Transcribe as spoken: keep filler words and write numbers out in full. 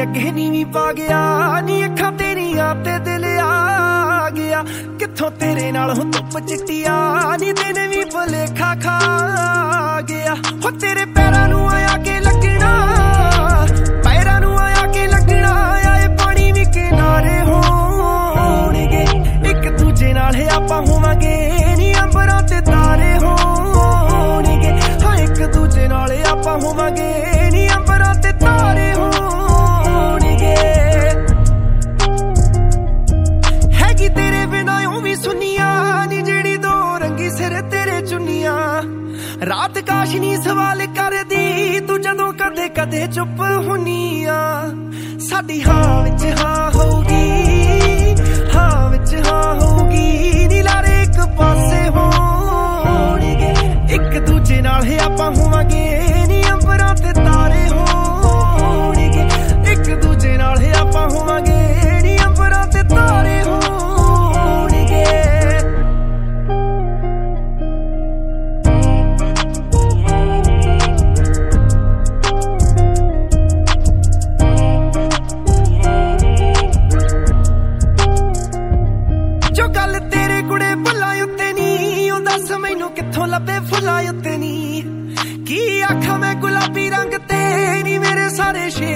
अगे नीवी पा गया नी अखां तेरियां ते दिल आ गया कित्थों तेरे नाल हो धुप चिट्टिया नी दिन भी भुलेखा खा गया हो तेरे पैरां नूं आया के लगना पैरां नूं आया के लगना आए पानी भी किनारे होणगे एक दूजे नाल आपां होवांगे नी अंबरां ते तारे होणगे हाँ एक दूजे नाल आपां होवांगे नी अंबरां ते तारे होणगे हैगी तेरे बिना यूं भी सुनिया नी जेड़ी दो रंगी सिर तेरे चुनिया रात काशनी सवाल कर दी तू जदों कदे कदे चुप हुनिया साडी हाँ विच हाँ होगी हाँ विच हाँ होगी नी लारे एक पासे होणगे एक दूजे नाल आपां होवांगे नी अंबरां ते तारे होणगे एक दूजे नाल आपां होवांगे नी अंबरां ते तारे होणगे जो गल तेरे कुड़े भुल्लां उत्ते नी ओ दस मैनू कित्थों लभे फुल्लां उत्ते नी की आखां मैं गुलाबी रंग ते नी मेरे सारे शेर